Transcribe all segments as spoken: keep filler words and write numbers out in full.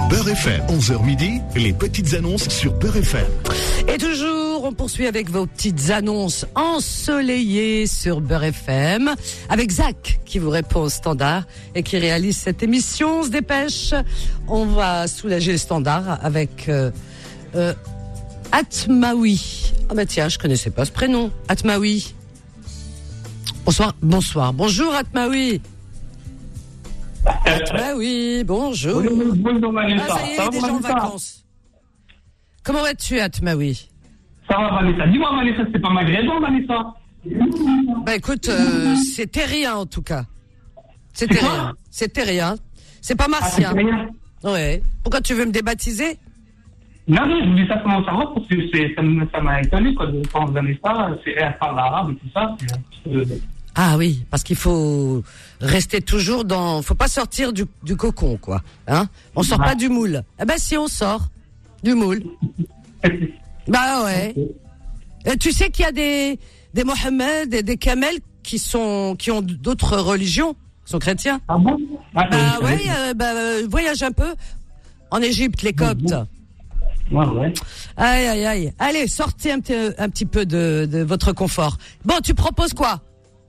Beurre F M, onze heures midi, les petites annonces sur Beurre F M. Et toujours, on poursuit avec vos petites annonces ensoleillées sur Beurre F M, avec Zach qui vous répond au standard et qui réalise cette émission. On se dépêche, on va soulager le standard avec euh, euh, Atmaoui. Ah bah tiens, je connaissais pas ce prénom, Atmaoui. Bonsoir, bonsoir, bonjour Atmaoui. Atmaoui, bonjour. Bonjour Vanessa. Ah, ça y est, ça il est déjà en vacances. Comment vas-tu, Atmaoui? Ça va Vanessa. Dis-moi Vanessa, c'est pas maghrébin Vanessa? Bah écoute, euh, c'est terrien en tout cas. C'est terrien. C'est terrien. C'est pas martien. Ah, ouais. Pourquoi tu veux me débaptiser? Non, non, je vous dis ça comment ça va parce que c'est, ça, ça m'a étonné quoi, de prendre Vanessa, c'est elle parle arabe et tout ça. Euh, Ah oui, parce qu'il faut rester toujours dans, faut pas sortir du, du cocon quoi, hein. On sort ouais. pas du moule. Eh ben si on sort du moule. Bah ouais. Et tu sais qu'il y a des des Mohammed et des Kamel qui sont qui ont d'autres religions, qui sont chrétiens. Ah bon? Ah, bah ouais, euh, bah euh, voyage un peu en Égypte, les Coptes. Ouais, ouais. Aïe aïe aïe. Allez, sortez un petit un petit peu de de votre confort. Bon, tu proposes quoi?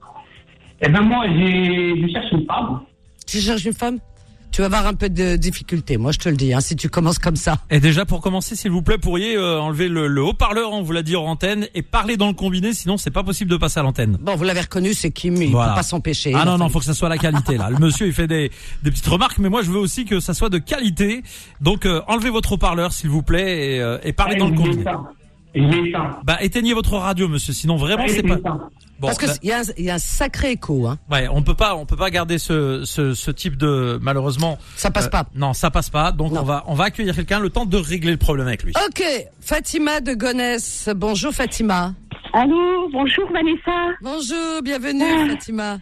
Eh ben moi, j'ai, je cherche une femme. Tu cherches une femme? Tu vas avoir un peu de difficulté, moi je te le dis, hein, si tu commences comme ça. Et déjà pour commencer, s'il vous plaît, pourriez euh, enlever le, le haut-parleur, on vous l'a dit hors antenne, et parler dans le combiné, sinon c'est pas possible de passer à l'antenne. Bon, vous l'avez reconnu, c'est Kim, il Voilà. peut pas s'empêcher. Ah non, non, famille. faut que ça soit la qualité là. Le monsieur il fait des, des petites remarques, mais moi je veux aussi que ça soit de qualité. Donc euh, enlevez votre haut-parleur s'il vous plaît, et, euh, et parlez dans le combiné. Il est éteint. Bah éteignez votre radio monsieur, sinon vraiment c'est pas... Bon, Parce que bah, il y a, il y a un sacré écho, hein. ouais, on peut pas, on peut pas garder ce, ce, ce type de, malheureusement. Ça passe euh, pas. Non, ça passe pas. Donc Non. on va, on va accueillir quelqu'un le temps de régler le problème avec lui. Ok, Fatima de Gonesse. Bonjour Fatima. Allô, bonjour Vanessa. Bonjour, bienvenue Ah. Fatima.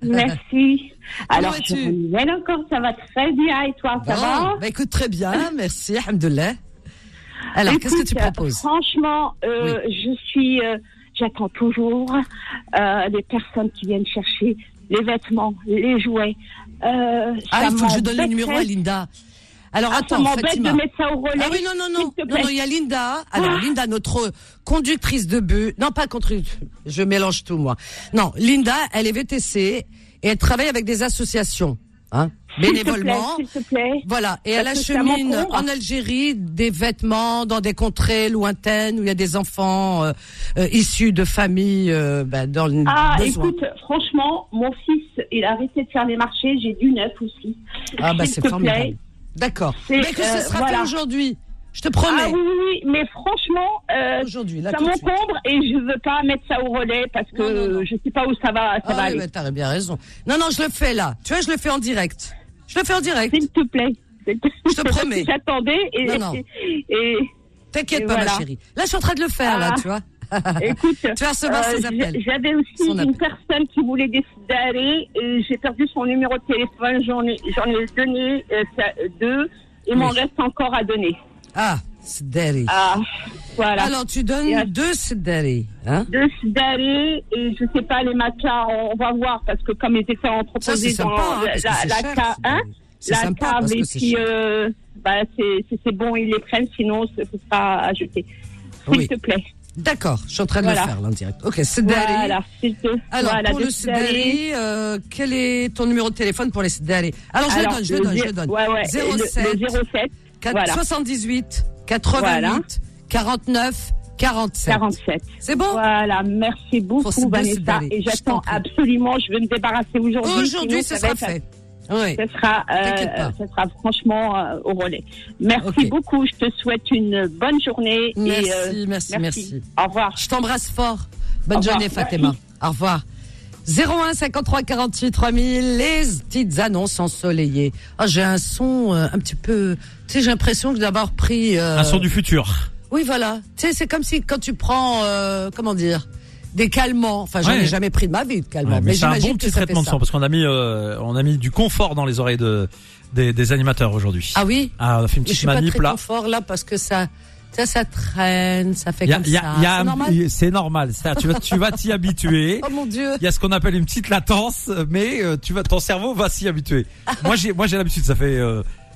Merci. Alors, vas-tu? je renouvelle encore, ça va très bien et toi, ça Bon, va? bah écoute, très bien, merci, alhamdoulilah. Alors, Écoute, qu'est-ce que tu proposes? Franchement, euh, je suis, euh, j'attends toujours euh, des personnes qui viennent chercher les vêtements, les jouets. Euh, Ah, ça il faut que je donne le m'embêterait. numéro à Linda. Alors Ah, ça attends, m'embête Fatima. de mettre ça au relais. Ah oui, non, non, non, s'il te non, plaît. non, il y a Linda. Alors, Ah. Linda, notre conductrice de bus. Non, pas conductrice. Je mélange tout, moi. Non, Linda, elle est V T C et elle travaille avec des associations, hein, S'il te plaît, bénévolement. S'il te plaît. Voilà. Et elle Parce que ça achemine m'encombre. en Algérie des vêtements dans des contrées lointaines où il y a des enfants euh, euh, issus de familles euh, ben, dans le Ah, besoin. écoute, franchement, mon fils, il a arrêté de faire les marchés, j'ai du neuf aussi. Ah bah S'il c'est te formidable. plaît. D'accord. C'est, Mais que ce euh, sera voilà. fait aujourd'hui. Je te Ah promets. oui, oui, oui, mais franchement, euh, Aujourd'hui, là ça tout de suite. m'encombre et je veux pas mettre ça au relais parce que Non, non, non. je sais pas où ça va, ça Ah va oui, aller. mais t'as bien raison. Non, non, je le fais là. Tu vois, je le fais en direct. Je le fais en direct. S'il te plaît. Je te promets. J'attendais et, Non, non. et, et- T'inquiète Et pas, voilà. ma chérie. Là, je suis en train de le faire, là, Ah. tu vois. écoute, Tu vas recevoir euh, ses appels. j'avais aussi Son une appel. personne qui voulait décider d'aller et j'ai perdu son numéro de téléphone, j'en ai, j'en ai donné euh, ça- deux, il m'en Oui. reste encore à donner. Ah, Sdari. Ah, voilà. Alors, tu donnes Et à- deux Sdari, hein? Deux Sdari et je sais pas les matelas, on va voir parce que comme ils étaient Ça, entreposés c'est dans sympa, hein, la, parce que la, c'est la cher, ca- hein, Sdari. C'est la sympa cave parce et que c'est puis cher. euh, bah c'est c'est- c'est bon ils les prennent sinon ce ce sera à jeter. S'il Oui. te plaît. D'accord, je suis en train de Voilà. le faire, là, en direct. Ok, Sdari. Voilà, s'il te Alors, voilà, pour deux le Sdari. Sdari, euh, quel est ton numéro de téléphone pour les Sdari? Alors, je Alors, le donne, je le donne, zé- je le donne. Ouais, ouais, zéro le- sept, le zéro sept, quatre- voilà. soixante-dix-huit, quatre-vingt-huit, quarante-neuf, quarante-sept. quarante-sept. C'est bon? Voilà, merci Faut se beaucoup Vanessa. décider. Et Je j'attends t'en prie. absolument, je veux me débarrasser aujourd'hui. Aujourd'hui, sinon, ce ça sera va être- fait. Oui. Ce sera, T'inquiète euh, pas. ce sera franchement euh, au relais. Merci Ok. beaucoup, je te souhaite une bonne journée. Merci, et, euh, merci, merci. Au revoir. Je t'embrasse fort. Bonne Au revoir. journée, Fatima. Au revoir. zéro un cinquante-trois quarante-huit trois mille, les petites annonces ensoleillées. Oh, j'ai un son euh, un petit peu... Tu sais, j'ai l'impression que d'avoir pris... euh, Un son du futur. Oui, voilà. Tu sais, c'est comme si quand tu prends... euh, comment dire, des calmants. Enfin, j'en Ouais. ai jamais pris de ma vie, de calmants. Ouais, mais mais c'est un j'imagine bon que petit ça fait traitement de ça. son parce qu'on a mis, euh, on a mis du confort dans les oreilles de des, des animateurs aujourd'hui. Ah oui? Ah, on a fait une Mais je petite suis pas manip très là. confort là parce que ça... Ça, ça traîne, ça fait Il y a, comme il y a, ça. il y a C'est un- normal. c'est normal. C'est-à-dire, tu vas, tu vas t'y habituer. Oh mon Dieu. Il y a ce qu'on appelle une petite latence, mais euh, tu vas, ton cerveau va s'y habituer. Moi, j'ai, moi, j'ai l'habitude. Ça fait, euh,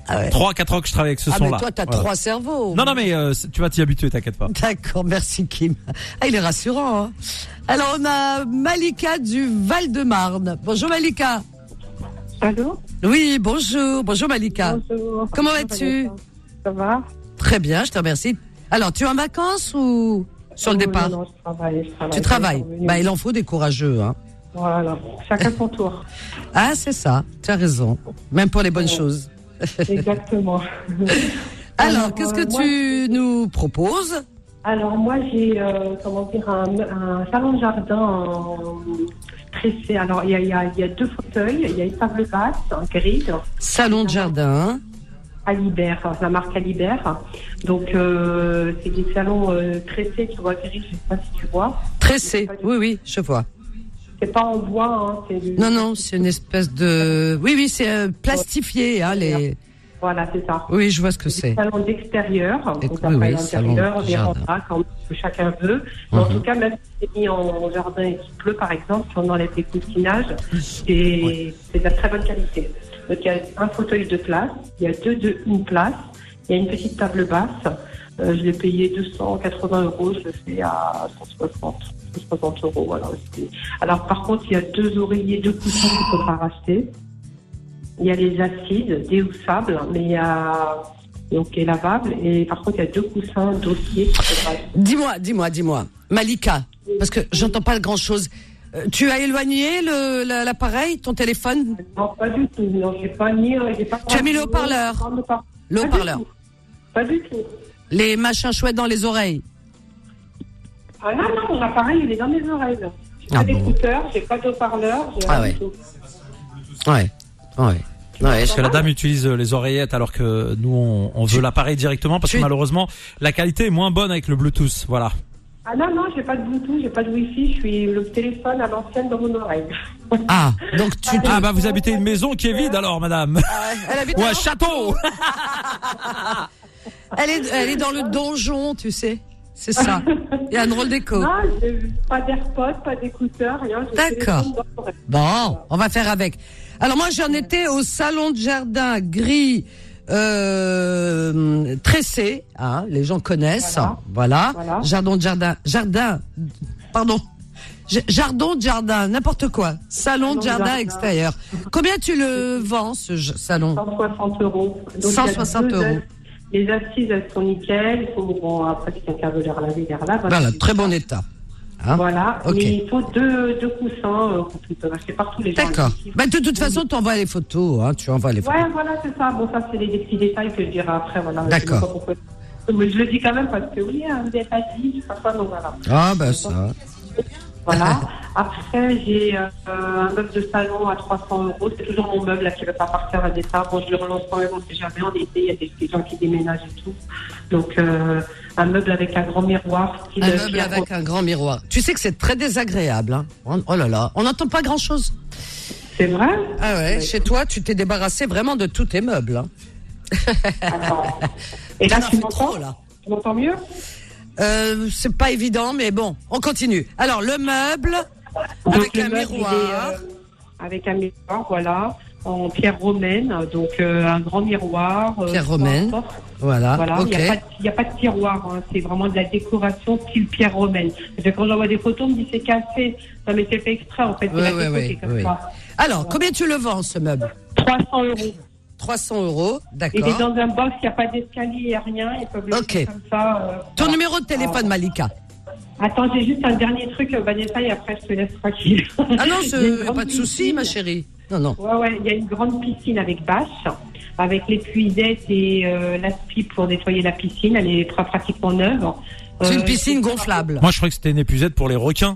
Ah ouais. trois à quatre ans que je travaille avec ce ah son-là. mais toi, t'as Voilà. trois cerveaux. Non, non, mais euh, tu vas t'y habituer, t'inquiète pas. D'accord, merci Kim. Ah, il est rassurant. Hein. Alors, on a Malika du Val-de-Marne. Bonjour Malika. Allô? Oui, bonjour. Bonjour Malika. Bonjour. Comment vas-tu? Ça va? Très bien, je te remercie. Alors, tu es en vacances ou sur le Oh, départ? Non, non, je travaille. Je travaille Tu travailles. Bah, il en faut des courageux. Hein. Voilà, chacun son tour. Ah, c'est ça, tu as raison. Même pour les bonnes Ouais. choses. Exactement. Alors, Alors, qu'est-ce que euh, moi- tu nous proposes? Alors, moi, j'ai, euh, comment dire, un, un salon de jardin en tressé. Alors, il y a, il y, a, il y a deux fauteuils, il y a une table basse, un grid. Salon de jardin. Alibert, la marque Alibert. Donc, euh, c'est des salons euh, tressés, tu vois, gris, je sais pas si tu vois. Tressé. Oui, oui, je vois. C'est pas en bois, hein, c'est du- Non, non, c'est une espèce de... Oui, oui, c'est euh, plastifié, hein, les... Voilà, c'est ça. Oui, je vois ce que c'est. Salon d'extérieur, Et- donc oui, après oui, salon l'intérieur, de véranda, comme chacun veut. Mais en Mhm. tout cas, même si c'est mis en jardin et qu'il pleut, par exemple, si on enlève les coussinages, c'est c'est de la très bonne qualité. Donc il y a un fauteuil de place, il y a deux de une place, il y a une petite table basse. Euh, je l'ai payé deux cent quatre-vingts euros, je le fais à cent soixante, cent soixante euros. Voilà. C'est- Alors par contre, il y a deux oreillers, deux coussins qu'il faudra racheter. Il y a les acides déhoussables, mais il y a donc est lavable. Et par contre, il y a deux coussins dossiers qu'il faudra acheter. Dis-moi, dis-moi, dis-moi. Malika, parce que j'entends pas grand-chose. Euh, tu as éloigné le, la- l'appareil, ton téléphone? Non, pas du tout. Non, j'ai pas mis. euh, j'ai pas Tu as mis le haut-parleur. Pas de par- Le Pas du haut-parleur. tout. Pas du tout. Les machins chouettes dans les oreilles? Ah non, non, mon appareil, il est dans mes oreilles. J'ai Ah pas bon. d'écouteurs, j'ai pas d'haut-parleur. j'ai Ah rien ouais. du tout. Ouais, ouais. Ouais, Parce que la dame utilise euh, les oreillettes alors que nous on, on veut l'appareil directement parce que tu- malheureusement la qualité est moins bonne avec le Bluetooth. Voilà. Ah non, non, j'ai pas de Bluetooth, j'ai pas de Wi-Fi, je suis le téléphone à l'ancienne dans mon oreille. Ah, donc tu... Ah bah vous habitez une maison qui est vide alors madame. Elle habite Ou à- un château. elle est, elle est dans le donjon, tu sais. C'est ça. Il y a un drôle d'écho. Non, j'ai pas d'AirPods, pas d'écouteurs, rien. j'ai le D'accord. téléphone dans l'oreille. Bon, on va faire avec. Alors moi, j'en étais au salon de jardin gris euh, tressé. Hein, les gens connaissent. Voilà. Voilà. Voilà. Jardin de jardin. Jardin. Pardon. J- Jardin de jardin, n'importe quoi. Salon de Salon de jardin jardin. extérieur. Combien tu le vends, ce j- salon? cent soixante euros. Donc, il y a cent soixante deux euros. as- Les assises, elles sont nickel. Il faut, bon, après, si quelqu'un veut les relaver, les relave. Voilà, très bon état. Hein? Voilà. Ok. Mais il faut deux, deux coussins euh, qu'on peut acheter partout les gens. D'accord. Bah, de toute façon, tu envoies les photos. Hein, tu envoies les photos. Ouais, voilà, c'est ça. Bon, ça, c'est les, des petits détails que je dirai après. Voilà. D'accord. Je sais pas pourquoi. Mais je le dis quand même parce que oui, hein, vous n'avez pas dit, je sais pas, donc voilà. Ah, ben ça. Voilà. Après, j'ai euh, un meuble de salon à trois cents euros. C'est toujours mon meuble là, qui ne va pas partir à départ. Bon, je le relance quand même, on ne sait jamais. En été, il y a des, des gens qui déménagent et tout. Donc, euh, un meuble avec un grand miroir. Style Un meuble Pierre avec un grand miroir. Tu sais que c'est très désagréable. Hein. Oh là là, on n'entend pas grand-chose. C'est vrai? Ah ouais, chez toi, tu t'es débarrassé vraiment de tous tes meubles. Hein. Attends. Et là, T'en as tu fait m'entends? trop, là. Tu m'entends mieux? Euh, c'est pas évident, mais bon, on continue. Alors, le meuble, Donc, avec le un meuble, il miroir. est, euh, avec un miroir, voilà. En pierre romaine. Donc, euh, un grand miroir. euh, Pierre peu romaine. importe. Voilà, Voilà, il ok. n'y a, a pas de tiroir, hein. C'est vraiment de la décoration style pierre romaine. Parce que quand j'envoie des photos, on me dit c'est cassé. Non, mais c'est fait exprès, en fait. C'est Oui, la oui, déco oui, qui est comme oui. ça. Alors, combien tu le vends, ce meuble? trois cents euros. trois cents euros, Il est d'accord. dans un box, il n'y a pas d'escalier, il n'y a rien. Ils peuvent le Ok. faire comme ça. euh, Ton voilà. numéro de téléphone, Malika. Attends, j'ai juste un dernier truc, euh, Vanessa, et après je te laisse tranquille. Ah non, Il y a une il n'y a grande pas de souci, piscine. ma chérie. Non, non. Ouais, ouais, il y a une grande piscine avec bâche, avec l'épuisette et euh, l'aspi pour nettoyer la piscine. Elle est pra- pratiquement neuve. C'est une Euh, piscine gonflable. Moi je croyais que c'était une épuisette pour les requins.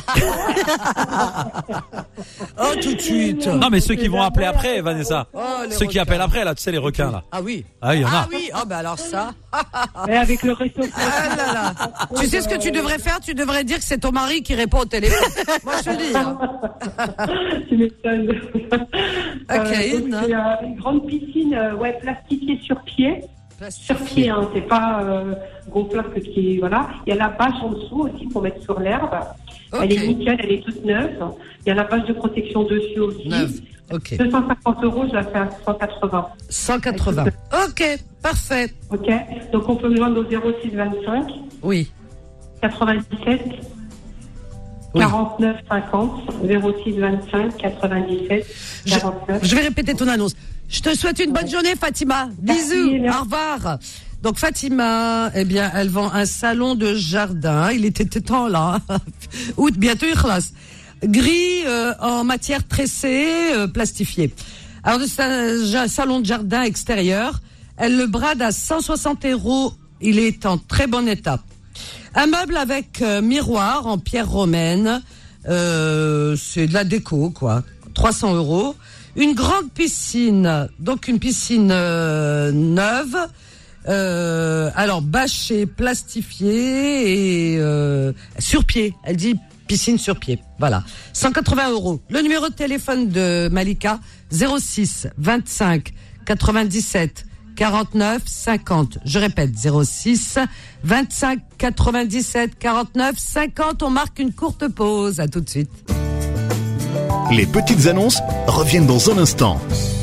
Oh, tout de suite. Non mais ceux qui vont appeler après, Vanessa. Oh, les Ceux qui requins. appellent après là, tu sais les requins là. Ah oui. Ah il y en Ah a. oui, oh, bah alors ça. Mais avec le réchauffement. Ah là là. Tu sais ce que tu devrais faire? Tu devrais dire que c'est ton mari qui répond au téléphone. Moi, je te le dis. Hein. Tu m'étonnes. Ok, Euh, donc, non. c'est euh, une grande piscine, euh, ouais, plastifiée sur pied. Sur pied, Plastifié. hein, c'est pas euh, gonflable que qui voilà. Il y a la bâche en dessous aussi pour mettre sur l'herbe. Ok. Elle est nickel, elle est toute neuve. Il y a la bâche de protection dessus aussi. Neuve. Ok. deux cent cinquante euros, je la fais à cent quatre-vingts. cent quatre-vingts. Ok, parfait. Ok. Donc on peut me joindre au zéro six vingt-cinq, Oui. quatre-vingt-dix-sept, Oui. quarante-neuf cinquante, zéro six vingt-cinq, quatre-vingt-dix-sept, quarante-neuf. Je vais répéter ton annonce. Je te souhaite une bonne journée, Fatima. Bisous. Merci, merci. Au revoir. Donc Fatima, eh bien, elle vend un salon de jardin. Il était temps là. Août, bientôt il classe. Gris euh, en matière tressée, euh, plastifiée. Alors c'est un, un salon de jardin extérieur. Elle le brade à cent soixante euros. Il est en très bon état. Un meuble avec euh, miroir en pierre romaine. Euh, c'est de la déco, quoi. trois cents euros. Une grande piscine, donc une piscine euh, neuve. Euh, alors bâchée, plastifiée et euh, sur pied. Elle dit piscine sur pied. Voilà. cent quatre-vingts euros. Le numéro de téléphone de Malika, zéro six vingt-cinq quatre-vingt-dix-sept quarante-neuf cinquante. Je répète, zéro six vingt-cinq quatre-vingt-dix-sept quarante-neuf cinquante. On marque une courte pause. À tout de suite. Les petites annonces reviennent dans un instant.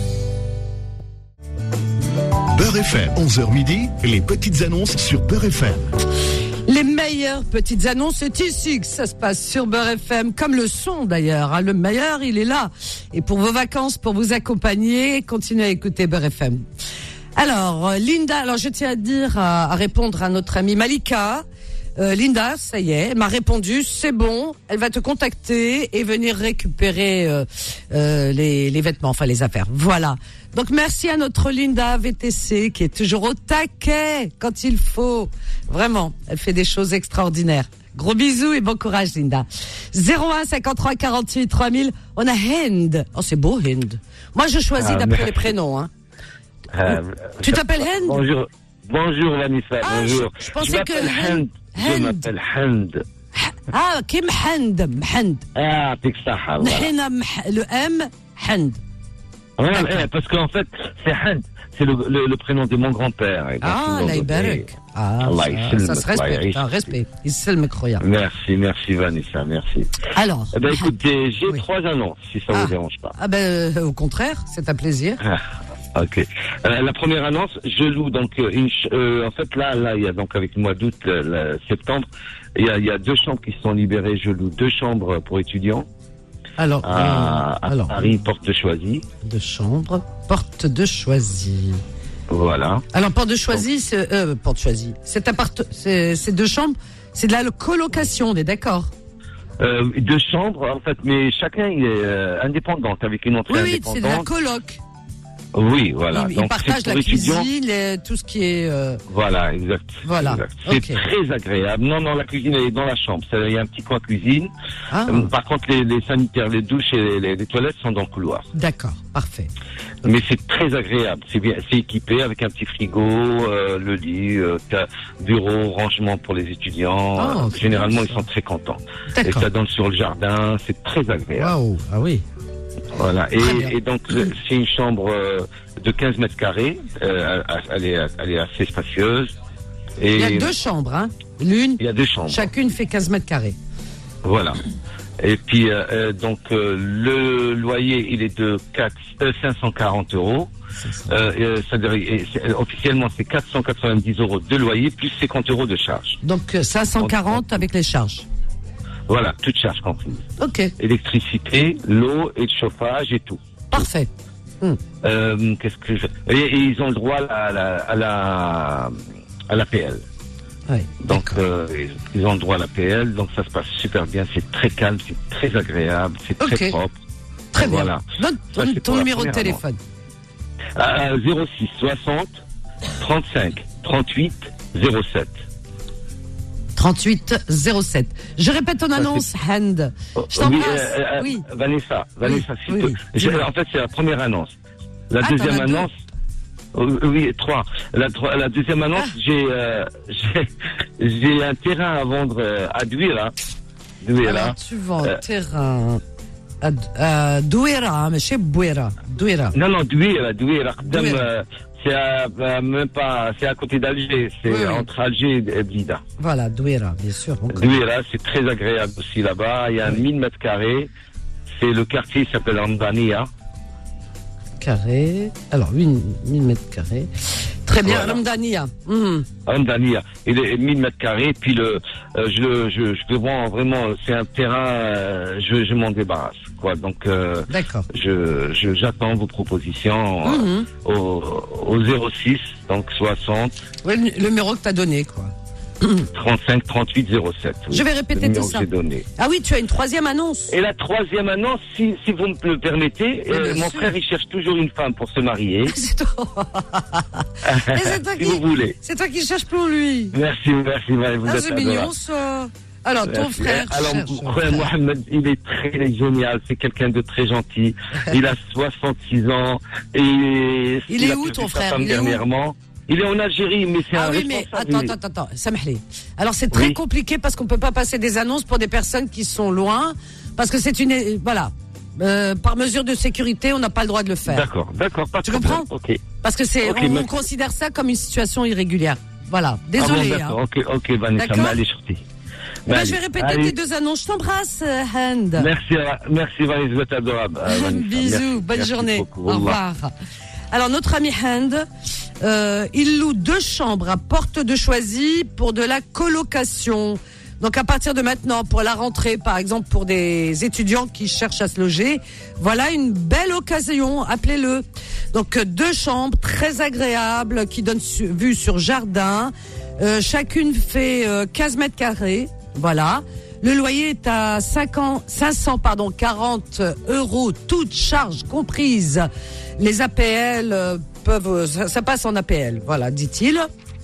Beurre F M, onze heures midi, les petites annonces sur Beurre F M. Les meilleures petites annonces, c'est ici que ça se passe sur Beurre F M, comme le son d'ailleurs. Hein, le meilleur, il est là. Et pour vos vacances, pour vous accompagner, continuez à écouter Beurre F M. Alors, euh, Linda, alors je tiens à dire, à, à répondre à notre amie Malika. Euh, Linda, ça y est, elle m'a répondu, c'est bon, elle va te contacter et venir récupérer euh, euh, les, les vêtements, enfin les affaires. Voilà. Donc merci à notre Linda V T C qui est toujours au taquet quand il faut. Vraiment, elle fait des choses extraordinaires. Gros bisous et bon courage Linda. zéro un cinquante-trois quarante-huit trois mille. On a Hind. Oh c'est beau Hind. Moi je choisis Ah, d'après merci. les prénoms. Hein. Euh, Tu je- t'appelles Hind? Bonjour. Bonjour Vanessa, Ah, bonjour. je- je pensais m'appelle que Hind. Je Hind. m'appelle Hind. Ah Kim Hind. Hind. Ah, t'es que ça, voilà. نحن مح- le M Hind. Ouais, D'accord. ouais, parce qu'en fait, c'est Hind. C'est le, le, le prénom de mon grand-père. Et donc, Ah, donc, la et- يبارك. Ah, Allah ça, يسلمك, ça se Allah respecte, يعيشك. un respect. يسلمك خويا. Merci, merci Vanessa, merci. Alors. Eh ben, écoutez, j'ai Oui. trois annonces, si ça Ah. vous dérange pas. Ah ben, euh, au contraire, c'est un plaisir. Ah, ok. Euh, la première annonce, je loue donc euh, une ch- euh, en fait là, là, il y a donc avec le mois d'août, euh, le septembre, il y a, il y a deux chambres qui sont libérées. Je loue deux chambres pour étudiants Alors, à, euh, à alors, Paris, porte de Choisy. de chambre, porte de Choisy. Voilà. Alors, porte de Choisy, c'est, euh, porte Choisy. Cet appart, c'est, c'est deux chambres, c'est de la colocation, on est d'accord? Euh, deux chambres, en fait, mais chacun il est euh, indépendant, avec une entrée Oui, oui, c'est de la indépendante. coloc. Oui, voilà. Ils, ils Donc, partagent c'est la pour étudiants. cuisine, les- tout ce qui est, euh, Voilà, exact. Voilà, exact. C'est ok. très agréable. Non, non, la cuisine elle est dans la chambre. C'est- Il y a un petit coin cuisine. ah, Euh, Par contre, les, les sanitaires, les douches et les, les toilettes sont dans le couloir. d'accord, parfait. Mais c'est très agréable. C'est bien, c'est équipé avec un petit frigo, euh, le lit, euh, t'as bureau, rangement pour les étudiants. Oh, Euh, c'est Généralement, bien, ils ça. sont très contents. Et D'accord. ça donne sur le jardin. C'est très agréable. Waouh, ah oui. Voilà. Et, Très bien. et donc, le- c'est une chambre euh, de quinze mètres carrés. Euh, elle, est, elle est assez spacieuse. Et Il y a deux chambres, hein. L'une, il y a deux chambres. chacune fait quinze mètres carrés. Voilà. Et puis, euh, euh, donc, euh, le loyer, il est de quatre, euh, cinq cent quarante euros. Euh, euh, c'est-à-dire, et c'est- euh, officiellement, c'est quatre cent quatre-vingt-dix euros de loyer, plus cinquante euros de charge. Donc euh, cinq cent quarante avec les charges. Voilà, toute charge comprise. Ok, Électricité, l'eau et le chauffage et tout. parfait. Euh, qu'est-ce que je... et, et ils ont le droit à la, à la, à la P L. Ouais, Donc, d'accord. euh, ils- ils ont le droit à la P L, donc ça se passe super bien. C'est très calme, c'est très agréable, c'est très Ok. propre. Très bien. Voilà. Donne Ça, ton, c'est ton pour la numéro de première téléphone. Euh, zéro six soixante trente-cinq trente-huit zéro sept. trente-huit zéro sept. Je répète ton annonce, Hand. Je t'embrasse. Oui, euh, euh, Oui. Vanessa, Vanessa, s'il oui, te- oui. je- Dis-moi. en fait, c'est la première annonce. La Ah, t'en deuxième as deux. annonce. euh, oui, trois. La, tro- la deuxième annonce, Ah. j'ai, euh, j'ai, j'ai un terrain à vendre euh, à Douira. Douira. Alors, tu vends Euh, terrain à, à Douira, mais chez Bouira. Douira. Non, non, Douira, Douira. Qdam, Douira. euh, c'est à, euh, même pas, c'est à côté d'Alger. C'est Oui, oui. entre Alger et Blida. Voilà, Douira, bien sûr. on connaît. Douira, c'est très agréable aussi là-bas. Il y a Oui. mille mètres carrés. C'est le quartier, il s'appelle Andania. carrés. Alors, huit mille mètres carrés. Très bien, Voilà. Ramdania. Mmh. Ramdania, il est mille mètres carrés, puis le, euh, je le, je, je le vends vraiment, c'est un terrain, euh, je, je m'en débarrasse, quoi. Donc, euh, D'accord. je, je, j'attends vos propositions euh, Mmh. au, au zéro six, donc soixante, Ouais, le, le numéro que tu as donné, quoi. trente-cinq, trente-huit, zéro sept. Oui. Je vais répéter Le tout numéro que ça. j'ai donné. Ah oui, tu as une troisième annonce. Et la troisième annonce, si, si vous me le permettez, Oui, euh, bien mon sûr. frère, il cherche toujours une femme pour se marier. C'est toi. Et c'est toi si qui, vous voulez. c'est toi qui cherches pour lui. Merci, merci, Marie, vous Ah, êtes c'est adorable. mignon, ça. Alors, ton Merci. frère Alors, cherche. mon frère Mohamed, il est très génial, c'est quelqu'un de très gentil. Il a soixante-six ans et Il il est a où, perdu ton sa frère femme Il est où dernièrement. Il est en Algérie, mais c'est Ah un oui, mais responsable. attends, attends, attends, Samahli. Alors, c'est très Oui. compliqué parce qu'on peut pas passer des annonces pour des personnes qui sont loin, parce que c'est une, voilà, euh, par mesure de sécurité, on n'a pas le droit de le faire. D'accord, d'accord, pas de Tu problème. comprends Ok. Parce que c'est, Ok, on, mais- on considère ça comme une situation irrégulière. Voilà. Ah Désolé. bon, hein. d'accord, ok, ok, Vanessa, D'accord. mais allez, sortez. Eh ben, Allez, je vais répéter allez. tes deux annonces. Je t'embrasse, euh, Hand. Merci, euh, merci Vanessa, vous êtes adorable. euh, Vanessa. Bisous, Merci, bonne merci journée. beaucoup. Au revoir. Alors, notre ami Hand, euh, il loue deux chambres à Porte de Choisy pour de la colocation. Donc, à partir de maintenant, pour la rentrée, par exemple, pour des étudiants qui cherchent à se loger, voilà une belle occasion, appelez-le. Donc, euh, deux chambres très agréables qui donnent su- vue sur jardin. Euh, chacune fait euh, quinze mètres carrés. Voilà. Le loyer est à cinquante, cinq cents pardon, quarante euros, toutes charges comprises. Les A P L euh, peuvent, ça, ça passe en A P L, voilà, dit-il.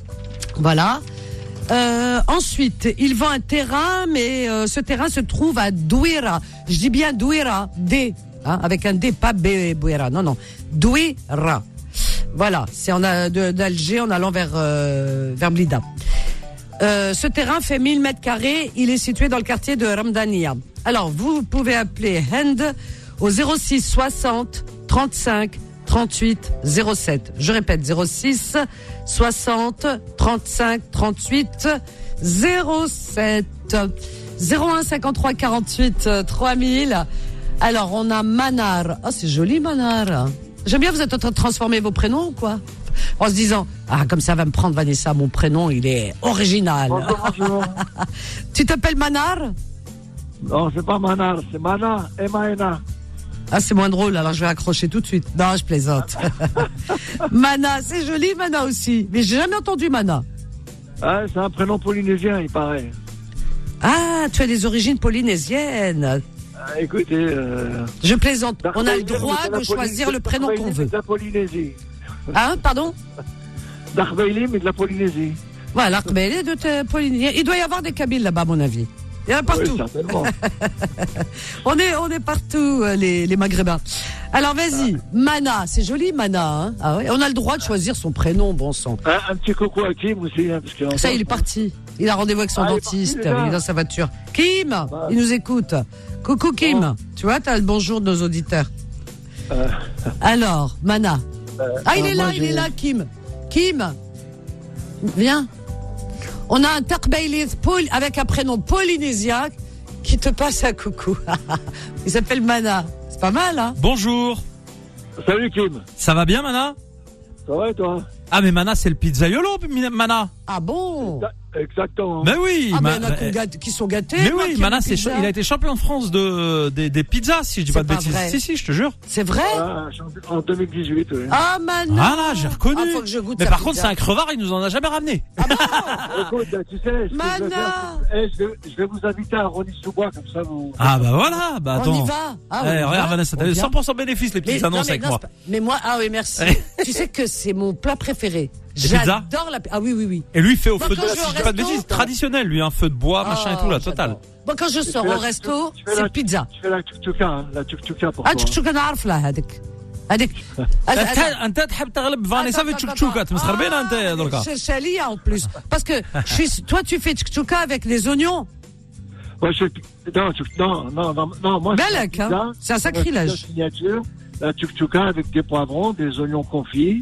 Voilà. Euh, ensuite, il vend un terrain, mais euh, ce terrain se trouve à Douira. Je dis bien Douira, D, hein, avec un D, pas B, Bouira. Non, non, Douira. Voilà, c'est en a- de- d'Alger en allant vers euh, vers Blida. Euh, ce terrain fait mille mètres carrés. Il est situé dans le quartier de Ramdania. Alors, vous pouvez appeler Hand au zéro six soixante trente-cinq trente-huit zéro sept. Je répète, zéro six soixante trente-cinq trente-huit zéro sept. zéro un cinquante-trois quarante-huit trois mille. Alors, on a Manar. Oh, c'est joli, Manar. J'aime bien, vous êtes en train de transformer vos prénoms ou quoi? En se disant, ah, comme ça va me prendre Vanessa, mon prénom, il est original. Bonjour, bonjour. Tu t'appelles Manar? Non, c'est pas Manar, c'est Mana, M A N A. Ah, c'est moins drôle, alors je vais accrocher tout de suite. Non, je plaisante. Mana, c'est joli, Mana aussi. Mais j'ai jamais entendu Mana. Ah, c'est un prénom polynésien, il paraît. Ah, tu as des origines polynésiennes. Ah, écoutez, euh... Je plaisante. On a le Darkbailim, droit c'est la de choisir Poly- le prénom qu'on Darkbailim veut. est de la Polynésie. Hein, pardon? Darkbailim est de la Polynésie. Voilà, mais il est de te- Polynésie. Il doit y avoir des Kabyles là-bas, à mon avis. Il y en a partout. Oui, certainement. On est, on est partout, euh, les, les Maghrébins. Alors, vas-y. Mana, c'est joli, Mana, hein. Ah ouais. On a le droit de choisir son prénom, bon sang. un, un petit coucou à Kim aussi, hein, parce que Ça, il est parti. Il a rendez-vous avec son Ah, il est dentiste. parti, déjà. Il est dans sa voiture. Kim, il nous écoute. Coucou, Kim. Bon. Tu vois, t'as le bonjour de nos auditeurs. Euh, Alors, Mana. euh, Ah, il euh, est moi, là, il j'ai- est là, Kim. Kim. Viens. On a un Tarkbailis Paul avec un prénom polynésien qui te passe un coucou. Il s'appelle Mana. C'est pas mal, hein? Bonjour. Salut Kim, Ça va bien, Mana? ça va et toi? Ah, mais Mana, c'est le pizzaiolo, Mana. Ah bon? Exactement. Mais oui. Ah, mais Ma- il y en a qui, gâtent- qui sont gâtés. Mais moi, oui, qui Mana, aime c'est pizza. cha- il a été champion de France de des, des pizzas, si je dis pas C'est de pas bêtises. vrai. Si, si, je te jure. C'est vrai? Ah, en deux mille dix-huit, oui. Ah, Mana. Voilà, j'ai reconnu. Ah, faut que je goûte Mais sa par contre, pizza. c'est un crevard, il nous en a jamais ramené. Écoute, tu sais, ce que je vais Mana. faire, eh, je, vais, je vais vous inviter à Rony-sous-Bois, comme ça vous... Ah bah voilà, bah On y attends. va. Ah, on Eh, y regarde va. Vanessa, On t'as eu vient. cent pour cent bénéfice les petites Mais- annonces non, mais avec non, moi. c'est pas- Mais moi, ah oui, merci. Tu sais que c'est mon plat préféré. Les pizzas J'adore la. Ah oui, oui, oui. Et lui il fait au Moi, feu de quand bois, je si vais je au dis pas de resto, bêtises, traditionnel, lui, un feu de bois, machin et tout, la Ah, totale. j'adore. Moi, quand je sors fais au la- resto, tu fais c'est la- pizza. Tu fais la tuk-tuka, hein, la tuk-tuka pour Ah, toi. تشوكا نعرف لا هذيك هذيك انت انت تحب تغلب فانيسا في تشوكا تمسخر بينا انت دركا. Chalia en plus. Parce que je suis, toi, tu fais tchouka avec les oignons. Moi, je... non, tu- non, non, non, non, moi, Belek, je fais la hein. pizza, C'est un sacrilège. la pizza signature, la tuk-tuka avec des poivrons, des oignons confits.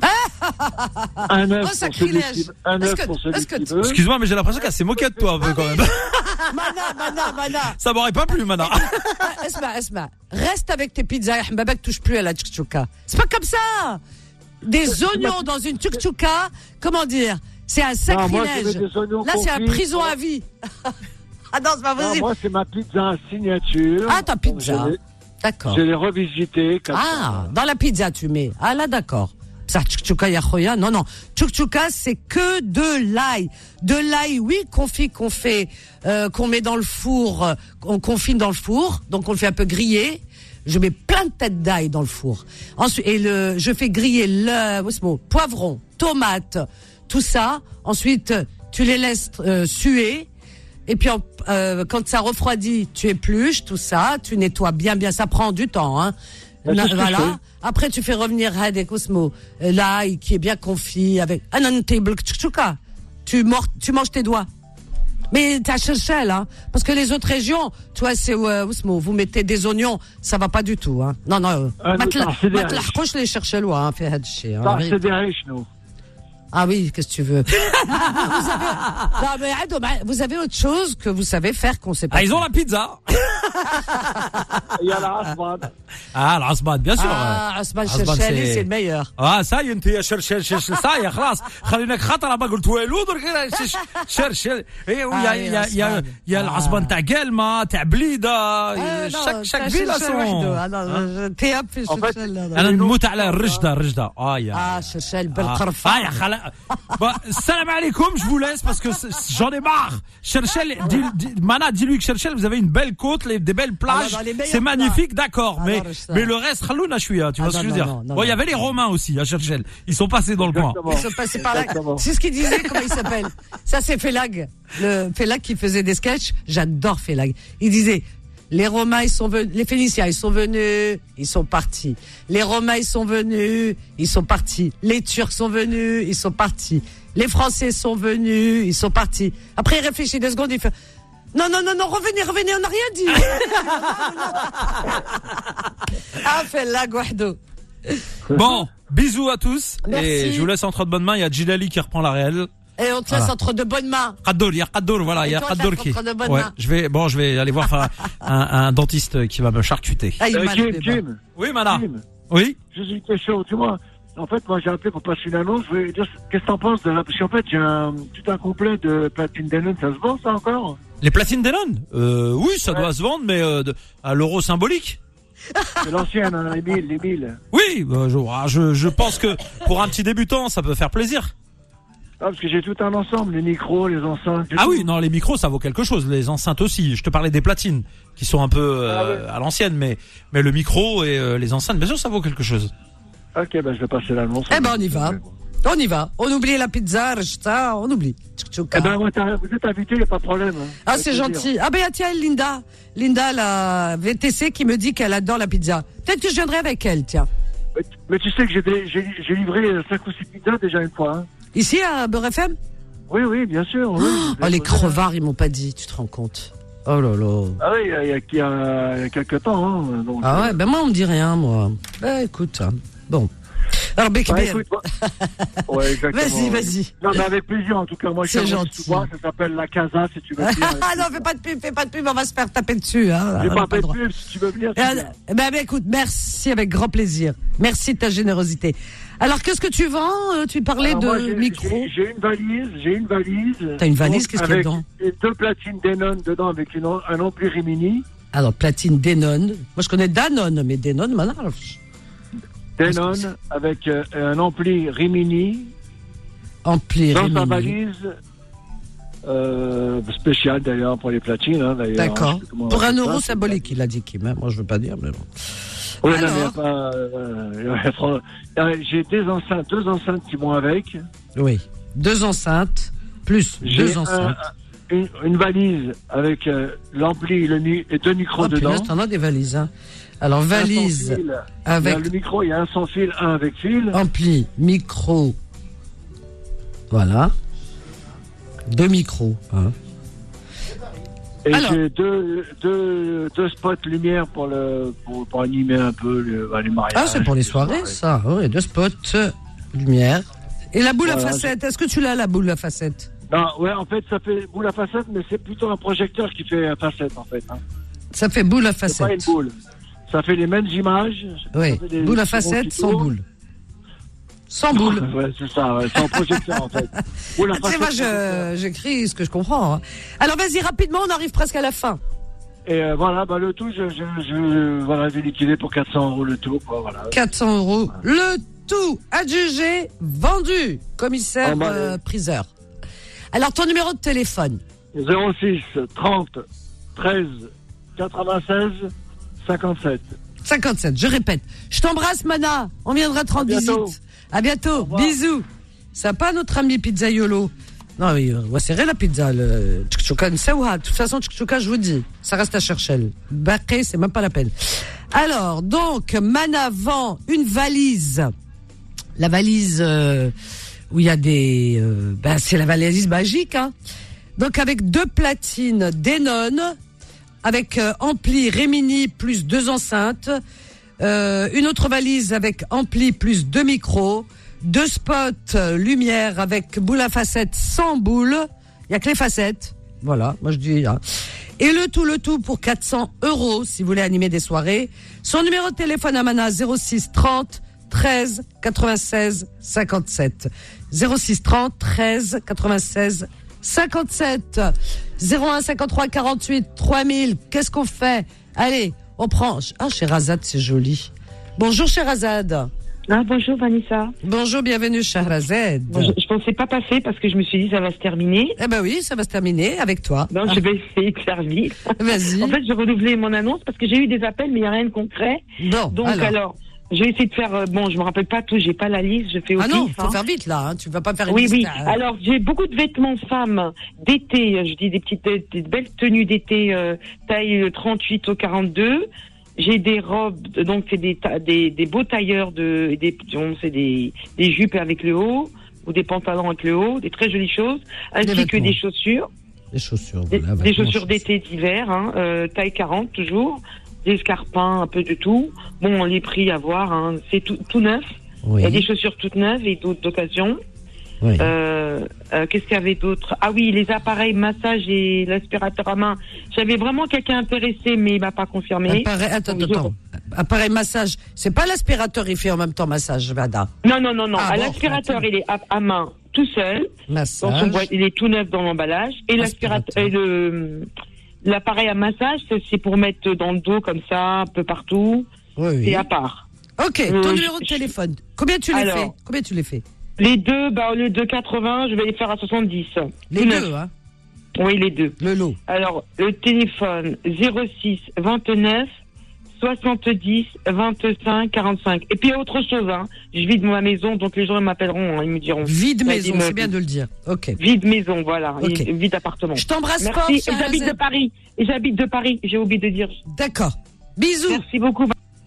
un œuf Oh, pour celui sacrilège. qui, un Est-ce œuf que- pour celui est-ce que qui tu- veut. Excuse-moi, mais j'ai l'impression qu'elle s'est moquée de toi un peu quand même. Mana, Mana, Mana. Ça m'aurait pas plu, Mana. Ah, Esma, Esma. Reste avec tes pizzas. Mbabak touche plus à la tchouk-tchouka. C'est pas comme ça. Des oignons dans une tchouk-tchouka, comment dire? C'est un sacrilège. Non, là, c'est un prison à vie. Ah non, c'est pas possible. Non, moi, c'est ma pizza signature. Ah, ta pizza. D'accord. Je l'ai revisitée. Comme ah, ça. dans la pizza, tu mets. Ah là, d'accord. Ça, tchouk-tchouka, yachoya. Non, non. Tchouk-tchouka, c'est que de l'ail. De l'ail, oui, confit qu'on fait, euh, qu'on met dans le four, euh, on confine dans le four. Donc, on le fait un peu griller. Je mets plein de têtes d'ail dans le four. Ensuite, et le, je fais griller le, what's mot, poivron, tomate, tout ça. Ensuite, tu les laisses euh, suer. Et puis, euh, quand ça refroidit, tu épluches tout ça. Tu nettoies bien, bien. Ça prend du temps, hein. Na, voilà. Après, tu fais revenir Hadek Osmo, l'ail qui est bien confit avec un table tchouka. Tu mords, tu manges tes doigts. Mais t'as cherchel, hein. Parce que les autres régions, toi, c'est Osmo, vous mettez des oignons, ça va pas du tout, hein. Non, non. Matlahkouch les cherchel, hein, fait hadchi. C'est des riches, nous. Ah oui, qu'est-ce que tu veux? vous, avez, non, mais, vous avez autre chose que vous savez faire qu'on sait pas. Ah, ils ont la pizza. Il y a la Asman. Ah, la Asman, bien sûr. Ah, Asman Chercheli, c'est le meilleur. Ah, ça y est, tu as cherché, cherché, ça y est, خلاص. خلينا خاطر ما قلت والو درك chercher. Et il y a, il y a, il y a, il y a l'Asman تاع قلمة, تاع بليدة. Chaque, chaque ville a son. Ah non, t'es un peu cherchel. أنا نموت على الرجدة, الرجدة. Ah, ya. Ah, cherchel, بالقرفة. Ah, ya, خلا. Bon, salam alaikum, je vous laisse parce que j'en ai marre. Cherchel, dis, dis, Mana, dis-lui que Cherchel, vous avez une belle côte, les, des belles plages. Alors, c'est magnifique, d'accord. Mais, mais le reste, khalouna chouia, tu vois ce que je veux dire. Non, non, bon, il y avait les Romains aussi, à Cherchel. Ils sont passés dans le coin. Ils sont passés par là. C'est ce qu'il disait, comment il s'appelle. Ça, c'est Félag. Le Félag qui faisait des sketchs. J'adore Félag. Il disait, les Romains, ils sont venus, les Phéniciens, ils sont venus, ils sont partis. Les Romains, ils sont venus, ils sont partis. Les Turcs sont venus, ils sont partis. Les Français sont venus, ils sont partis. Après, il réfléchit deux secondes, il fait, non, non, non, non, revenez, revenez, on n'a rien dit. Ah, fait la guahdo. Bon, bisous à tous. Merci. Et je vous laisse entre de bonnes mains. Il y a Djilali qui reprend la réelle. Et on te laisse voilà. entre de bonnes mains. Qaddour, il y a Qaddour, voilà, il y a Qaddour qui. Ouais, je vais, bon, je vais aller voir un, un, un dentiste qui va me charcuter. Ah, il euh, Jim, Jim. Oui, Mana. Jim. Oui. Juste une question, tu vois. En fait, moi, j'ai appelé pour passer une annonce. Je veux dire, qu'est-ce que t'en penses de la... Parce qu'en fait, j'ai un, tout un complet de platine Danone. Ça se vend, ça, encore? Les platines Danone? Euh, oui, ça ouais. doit se vendre, mais, euh, de, à l'euro symbolique. C'est l'ancienne, hein, les mille, les mille. Oui, bah, je, je, je pense que pour un petit débutant, ça peut faire plaisir. Ah, parce que j'ai tout un ensemble, les micros, les enceintes. Ah tout. oui, non, les micros, ça vaut quelque chose. Les enceintes aussi. Je te parlais des platines, qui sont un peu euh, ah ouais. à l'ancienne, mais, mais le micro et euh, les enceintes, bien sûr, ça vaut quelque chose. Ok, ben je vais passer l'annonce. Eh ben on y va. On y va. On oublie la pizza, rejta, on oublie. Eh ben moi, vous êtes invité, il n'y a pas de problème. Hein. Ah, c'est gentil. Ah ben tiens, Linda. Linda, la V T C, qui me dit qu'elle adore la pizza. Peut-être que je viendrai avec elle, tiens. Mais, mais tu sais que j'ai, j'ai, j'ai livré cinq ou six pizzas déjà une fois. Hein. Ici, à Beurre F M? Oui, oui, bien sûr. Oh, oui, oh les crevards, ils m'ont pas dit, tu te rends compte? Oh là là. Ah oui, il y a, il y a, il y a, il y a quelques temps. Hein, donc, ah ouais, ben moi, on me dit rien, moi. Ben écoute, hein. Bon. Alors, Bec bah, écoute, bah... ouais, exactement. Vas-y, vas-y. Non, mais avec plaisir, en tout cas. Moi, je c'est gentil. Souvent, ça s'appelle La Casa, si tu veux venir. Ah non, fais pas de pub, fais pas de pub, on va se faire taper dessus. Hein. J'ai pas, pas de pub, si tu veux venir. Ah, ben, ben, écoute, merci, avec grand plaisir. Merci de ta générosité. Alors, qu'est-ce que tu vends? Tu parlais Alors, de moi, j'ai, micro. J'ai, j'ai une valise, j'ai une valise. T'as une valise, qu'est-ce qu'il y a dedans? Avec deux platines Denon dedans, avec une, un ampli Rimini. Alors, platine Denon. Moi, je connais Danone, mais Denon, maintenant. Denon avec euh, un ampli Rimini. Ampli dans Rimini. Dans sa valise euh, spéciale d'ailleurs pour les platines. Hein, d'ailleurs. D'accord. Pour un euro ça, symbolique, il a dit qu'il m'aime. Moi je veux pas dire, mais bon. Oui, alors... non, mais pas, euh, euh, j'ai des enceintes, deux enceintes qui vont avec. Oui. Deux enceintes plus j'ai deux enceintes. Un, une, une valise avec euh, l'ampli le, et deux micros oh, dedans. Là, t'en as des valises, hein. Alors, valise avec... Il y a le micro, il y a un sans fil, un avec fil. Ampli, micro. Voilà. Deux micros. Hein. Et alors... j'ai deux, deux, deux spots lumière pour, le, pour, pour animer un peu le, bah, les mariages. Ah, c'est pour les soirées, ça. Oui, deux spots lumière. Et la boule voilà, à facettes, est-ce que tu l'as, la boule à facettes? Non, ouais, en fait, ça fait boule à facettes, mais c'est plutôt un projecteur qui fait facettes, en fait. Hein. Ça fait boule à facettes. C'est pas une boule. Ça fait les mêmes images. Oui, boule à facettes sans boule. Sans boule. Ouais, c'est ça, ouais, sans projecteur, en fait. Boule à tu sais, moi, je, j'écris ce que je comprends. Hein. Alors, vas-y, rapidement, on arrive presque à la fin. Et euh, voilà, bah, le tout, je, je, je voilà, j'ai liquidé pour quatre cents euros le tout, quoi, voilà. quatre cents euros. Le tout adjugé, vendu, commissaire ah, bah, euh, priseur. Alors, ton numéro de téléphone. zéro six trente treize quatre-vingt-seize cinquante-sept. cinquante-sept, je répète. Je t'embrasse, Mana. On viendra te rendre visite. À bientôt. Bisous. Sympa, notre ami Pizzaiolo. Non, oui, on va serrer la pizza. Le tchouka nsaouha. De toute façon, tchouka, je vous dis, ça reste à Cherchel. Baké, c'est même pas la peine. Alors, donc, Mana vend une valise. La valise euh, où il y a des... Euh, ben, c'est la valise magique, hein. Donc, avec deux platines Denon, avec euh, ampli Remini plus deux enceintes, euh, une autre valise avec ampli plus deux micros, deux spots euh, lumière avec boule à facettes sans boule. Il y a que les facettes. Voilà, moi je dis. Hein. Et le tout, le tout pour quatre cents euros si vous voulez animer des soirées. Son numéro de téléphone à Mana, zéro six trente treize quatre-vingt-seize cinquante-sept. zéro six trente treize quatre-vingt-seize cinquante-sept. zéro un cinquante-trois quarante-huit trois mille. Qu'est-ce qu'on fait? Allez, on prend. Ah, Sherazade, c'est joli. Bonjour Sherazade. Ah, bonjour Vanessa. Bonjour, bienvenue Sherazade. Bon, je, je pensais pas passer parce que je me suis dit ça va se terminer. Eh ben oui, ça va se terminer avec toi. Non, ah. Je vais essayer de faire vite. Vas-y. En fait, je renouvelais mon annonce parce que j'ai eu des appels mais il n'y a rien de concret. Non. Donc alors, alors je vais essayer de faire. Euh, bon, je me rappelle pas tout, j'ai pas la liste, je fais au Ah non, pif, faut hein. faire vite là. Hein. Tu vas pas faire une oui, liste. Oui, oui. À... Alors j'ai beaucoup de vêtements femmes d'été. Je dis des petites, des belles tenues d'été euh, taille trente-huit au quarante-deux. J'ai des robes, donc c'est des, des, des beaux tailleurs de, des, c'est des, des jupes avec le haut, ou des pantalons avec le haut, des très jolies choses, ainsi que des chaussures. Des chaussures, des, voilà. Des chaussures d'été, d'hiver, hein, euh, taille quarante toujours, des escarpins, un peu de tout. Bon, les prix à voir, hein, c'est tout, tout neuf. Oui. Il y a des chaussures toutes neuves et d'autres d'occasion. Oui. Euh, euh, qu'est-ce qu'il y avait d'autre? Ah oui, les appareils massage et l'aspirateur à main. J'avais vraiment quelqu'un intéressé, mais il m'a pas confirmé. Appareil, attends, attends, attends. Appareil massage. C'est pas l'aspirateur, il fait en même temps massage, Vada. Non, non, non, non. Ah, bon, l'aspirateur, il est à, à main tout seul. Massage. Dans son boîte, il est tout neuf dans l'emballage. Et l'aspirateur, et le, l'appareil à massage, c'est, c'est pour mettre dans le dos comme ça, un peu partout. Oui, oui. C'est à part. Ok, ton euh, numéro de je... téléphone. Combien tu les Alors, fais? Combien tu les fais? Les deux, bah, au lieu de quatre-vingts, je vais les faire à soixante-dix. Les deux, neuf. Hein? Oui, les deux. Le lot. Alors, le téléphone, zéro six vingt-neuf soixante-dix vingt-cinq quarante-cinq. Et puis, il y a autre chose, hein. Je vide ma maison, donc les gens m'appelleront, hein, ils me diront. Vide maison, c'est bien de le dire. Ok. Vide maison, voilà. Okay. Vide appartement. Je t'embrasse Merci. fort. Et j'habite de Paris. Et j'habite de Paris, j'ai oublié de dire. D'accord. Bisous. Merci beaucoup.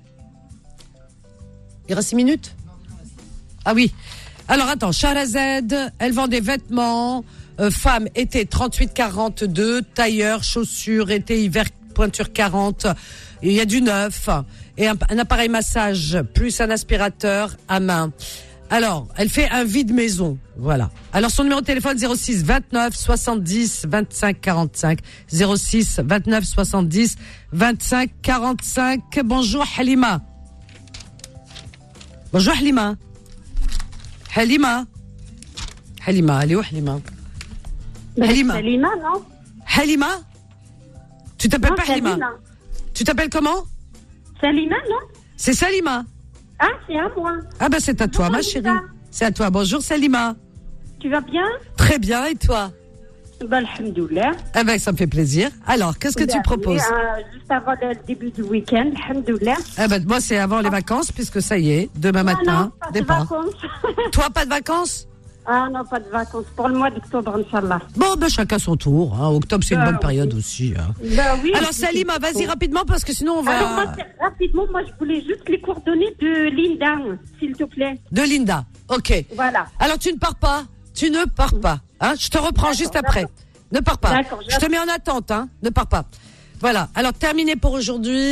Il reste six minutes? Ah oui. Alors attends, Sherazade, elle vend des vêtements, euh, femme, été trente-huit quarante-deux, tailleur, chaussures, été, hiver, pointure quarante, il y a du neuf, et un, un appareil massage, plus un aspirateur à main. Alors, elle fait un vide maison, voilà. Alors son numéro de téléphone, zéro six vingt-neuf soixante-dix vingt-cinq quarante-cinq, zéro six vingt-neuf soixante-dix vingt-cinq quarante-cinq. Bonjour Halima. Bonjour Halima. Halima. Halima, allez où Halima? Halima. Halima, non? Halima? Tu t'appelles non, pas Halima? Salima. Tu t'appelles comment? Salima, non? C'est Salima. Ah, c'est à moi. Ah ben c'est à toi, Bonjour, ma chérie. C'est à toi. Bonjour Salima. Tu vas bien? Très bien, et toi? Ben, alhamdoulilah. Eh ben, ça me fait plaisir. Alors, qu'est-ce que tu proposes? euh, Juste avant le début du week-end, alhamdoulilah. Eh ben, moi, c'est avant les vacances, puisque ça y est, demain ah matin, non, pas départ. De vacances. Toi, pas de vacances? Ah non, pas de vacances. Pour le mois d'octobre, Inch'Allah. Bon, ben, chacun son tour. Hein. Octobre, c'est une ben, bonne période oui. aussi. Hein. Ben, oui, alors, Salima, vas-y rapidement, parce que sinon, on va... Alors, moi, rapidement, moi, je voulais juste les coordonnées de Linda, s'il te plaît. De Linda, ok. Voilà. Alors, tu ne pars pas? Tu ne pars pas. Hein. Je te reprends d'accord, juste après. Ne pars pas. Je te mets en attente, hein. Ne pars pas. Voilà. Alors, terminé pour aujourd'hui.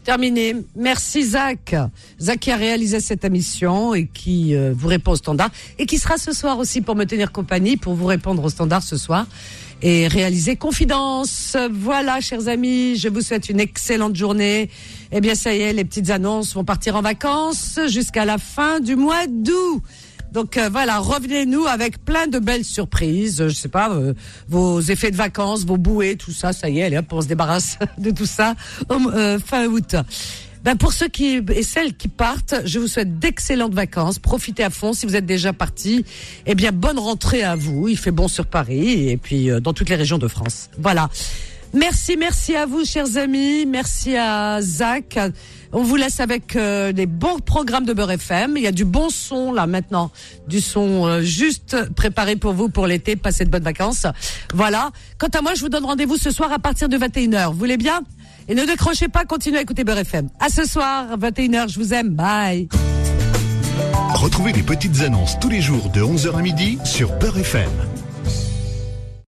Terminé. Merci Zach. Zach qui a réalisé cette émission et qui euh, vous répond au standard et qui sera ce soir aussi pour me tenir compagnie, pour vous répondre au standard ce soir et réaliser Confidence. Voilà, chers amis, je vous souhaite une excellente journée. Eh bien, ça y est, les petites annonces vont partir en vacances jusqu'à la fin du mois d'août. Donc euh, voilà, revenez-nous avec plein de belles surprises. Je sais pas, euh, vos effets de vacances, vos bouées, tout ça, ça y est, allez hop, on se débarrasse de tout ça euh, fin août. Ben pour ceux qui et celles qui partent, je vous souhaite d'excellentes vacances. Profitez à fond. Si vous êtes déjà partis, eh bien bonne rentrée à vous. Il fait bon sur Paris et puis euh, dans toutes les régions de France. Voilà. Merci, merci à vous, chers amis. Merci à Zach. On vous laisse avec euh, les bons programmes de Beurre F M. Il y a du bon son là maintenant, du son euh, juste préparé pour vous pour l'été. Passez de bonnes vacances. Voilà. Quant à moi, je vous donne rendez-vous ce soir à partir de vingt et une heures. Vous voulez bien? Et ne décrochez pas, continuez à écouter Beurre F M. À ce soir, vingt et une heures. Je vous aime. Bye. Retrouvez les petites annonces tous les jours de onze heures à midi sur Beurre F M.